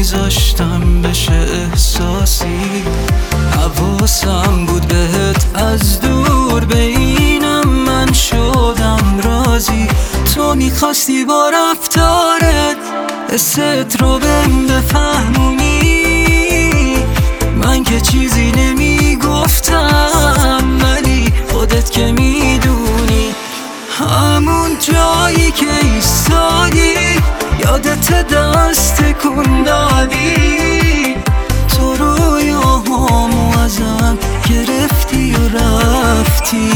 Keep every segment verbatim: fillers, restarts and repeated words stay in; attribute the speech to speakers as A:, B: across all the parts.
A: نمیذاشتم بشه احساسی. حواسم بود بهت از دور ببینم، من شدم راضی. تو میخواستی با رفتارت حست رو بهم بفهمونی، من که چیزی نمیگفتم ولی خودت که میدونی. همون جایی که ایستادی یادت دست کن دادی، تو رویاهامو ازم گرفتی و رفتی.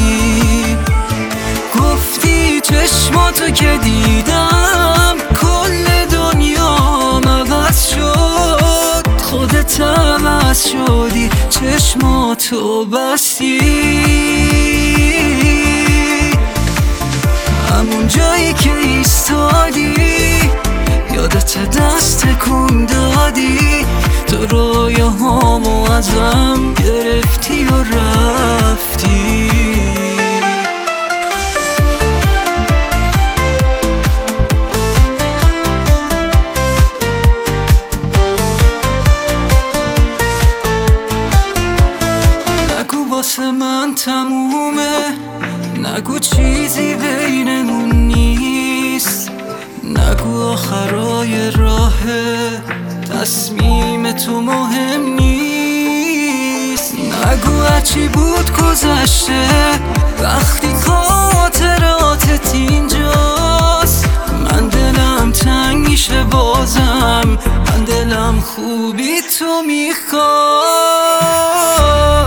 A: گفتی چشماتو که دیدم کل دنیام عوض شد، خودت عوض شدی چشماتو بستی. همون جایی که ایستادی یادت دست کن دادی، تو رویاهامو ازم گرفتی و رفتی. نگو واسه من تمومه، نگو چیزی بینمون نیست، نگو آخرای راهه تصمیم تو مهم نیست. نگو هرچی بود گذشته وقتی خاطراتت اینجاست. من دلم تنگ میشه بازم، من دلم خوبی تو میخواد.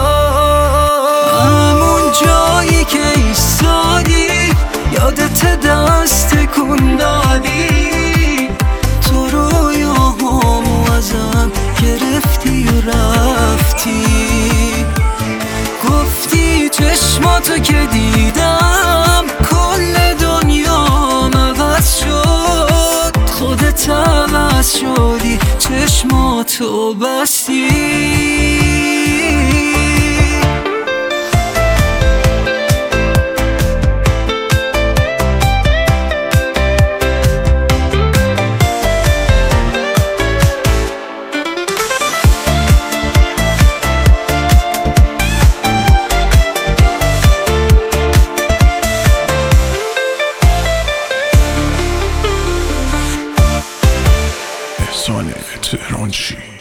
A: همون جایی که ایستادی یادت دست کن دادی، تو رویاهامو ازم گرفتی و رفتی. گفتی چشماتو که دیدم کل دنیام عوض شد، خودت عوض شدی چشماتو بستی.
B: تهرانچی